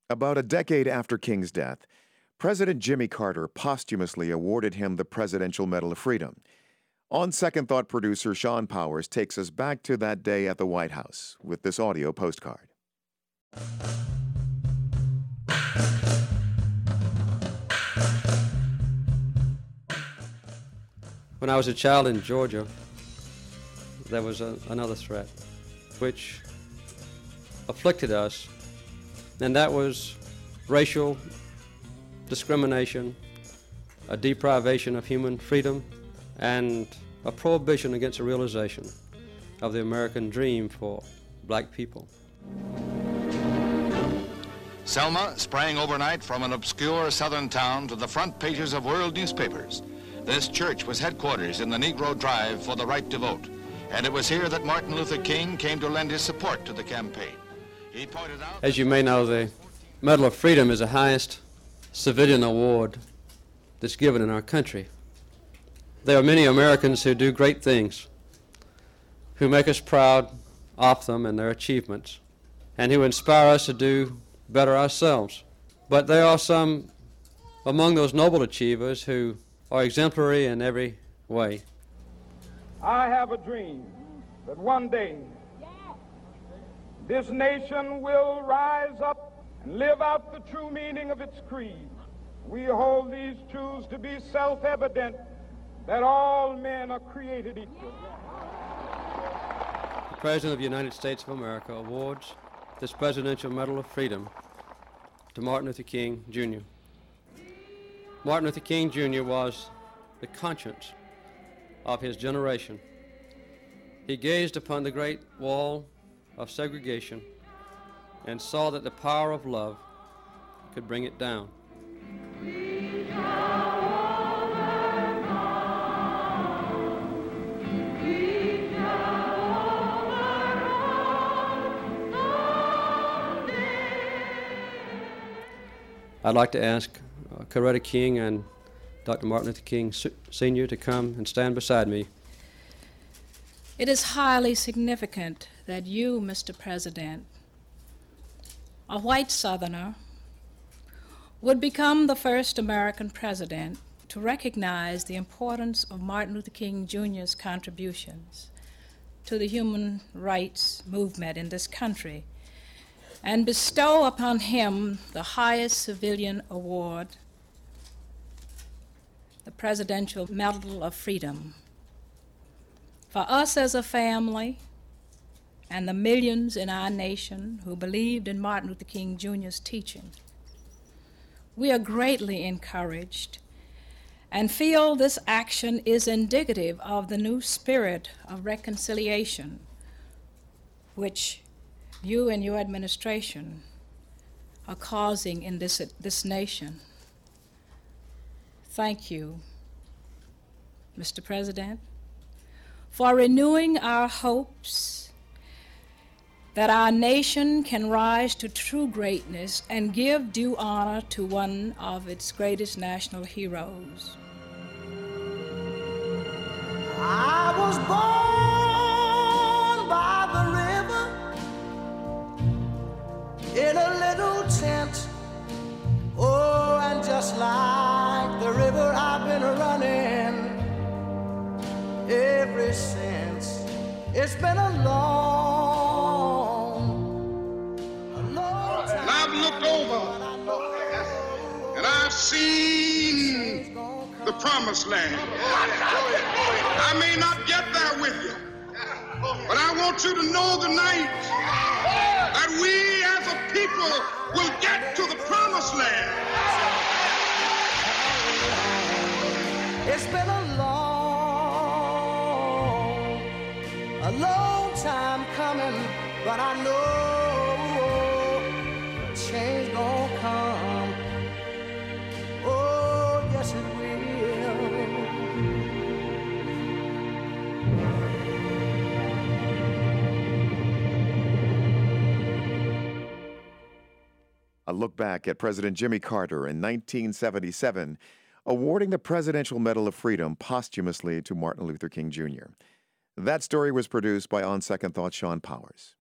About a decade after King's death, President Jimmy Carter posthumously awarded him the Presidential Medal of Freedom. On Second Thought producer Sean Powers takes us back to that day at the White House with this audio postcard. When I was a child in Georgia, there was another threat which afflicted us, and that was racial discrimination, a deprivation of human freedom, and a prohibition against the realization of the American dream for black people. Selma sprang overnight from an obscure southern town to the front pages of world newspapers. This church was headquarters in the Negro drive for the right to vote, and it was here that Martin Luther King came to lend his support to the campaign. He pointed out... As you may know, the Medal of Freedom is the highest civilian award that's given in our country. There are many Americans who do great things, who make us proud of them and their achievements, and who inspire us to do better ourselves. But there are some among those noble achievers who are exemplary in every way. I have a dream that one day this nation will rise up and live out the true meaning of its creed. We hold these truths to be self-evident, that all men are created equal. The President of the United States of America awards this Presidential Medal of Freedom to Martin Luther King, Jr. Martin Luther King, Jr. was the conscience of his generation. He gazed upon the great wall of segregation and saw that the power of love could bring it down. I'd like to ask Coretta King and Dr. Martin Luther King Sr. to come and stand beside me. It is highly significant that you, Mr. President, a white Southerner, would become the first American president to recognize the importance of Martin Luther King Jr.'s contributions to the human rights movement in this country and bestow upon him the highest civilian award, the Presidential Medal of Freedom. For us as a family and the millions in our nation who believed in Martin Luther King Jr.'s teaching, we are greatly encouraged and feel this action is indicative of the new spirit of reconciliation which you and your administration are causing in this nation. Thank you, Mr. President, for renewing our hopes that our nation can rise to true greatness and give due honor to one of its greatest national heroes. I was born by the river in a little tent. Oh, and just like the river, I've been running ever since. It's been a long time. And I've looked over and I've seen the promised land. I may not get there with you, but I want you to know tonight that we as a people will get to the promised land. It's been a long time coming, but I know change gonna come. Oh, yes it will. A look back at President Jimmy Carter in 1977, awarding the Presidential Medal of Freedom posthumously to Martin Luther King Jr. That story was produced by On Second Thought Sean Powers.